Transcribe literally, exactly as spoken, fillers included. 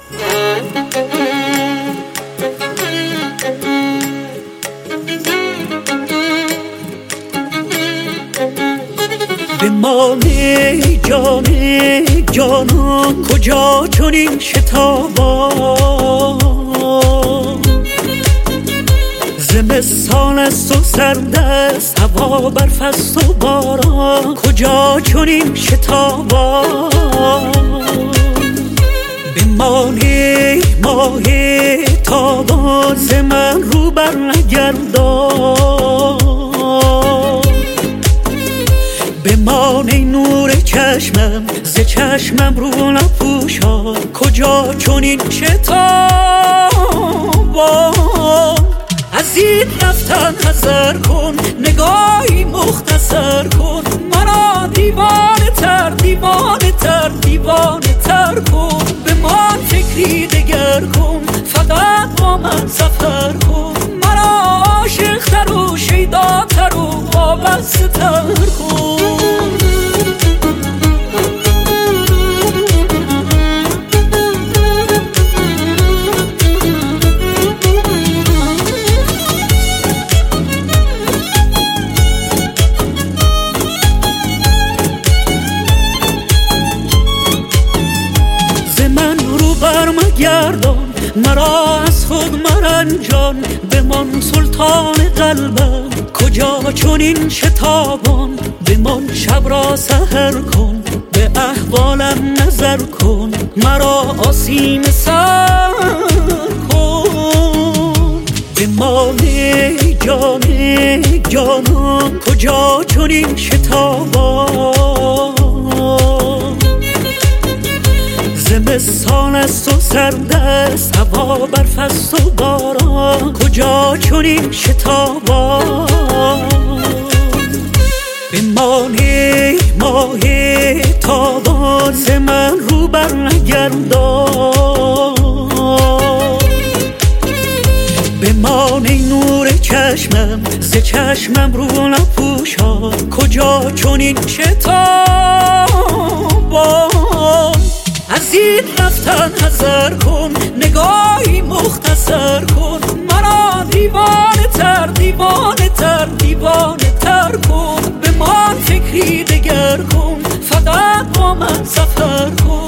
بمانه جان جانان کجا چنین شتابان، زمستان است و سرد است، هوا برف است و باران، کجا چنین شتابان. بمانه ماه تابان، ز من رو بر نگردان، بمانه نور چشمم، ز چشمم رو نپوشان، کجا چنین شتابان. از این رفتن حذر کن، نگاهی مختصر کن، مرا دیوانه تر دیوانه تر دیوانه تر کن. بمان فکری دگر کن، فقط با من سفر کن، مرا عاشق تر و شیدا تر و وابسته تر کن. برمگردان مرا از خود مرنجان، بمان سلطان قلبم کجا چنین شتابان. بمان شب را سحر کن، به احوالم نظر کن، مرا آسیم سر کن. بمانه جان جانان کجا چنین شتابان، زمستان است و سرد است، هوا برف است و باران، کجا چنین شتابان. بمانه ماه تابان، ز من رو بر نگردان، بمانه نور چشمم، ز چشمم رو نپوشان، کجا چنین شتابان. از این رفتن حذر کن، نگاهی مختصر کن، مرا دیوانه تر دیوانه تر دیوانه تر کن. بمان فکری دگر کن، فقط با من سفر کن.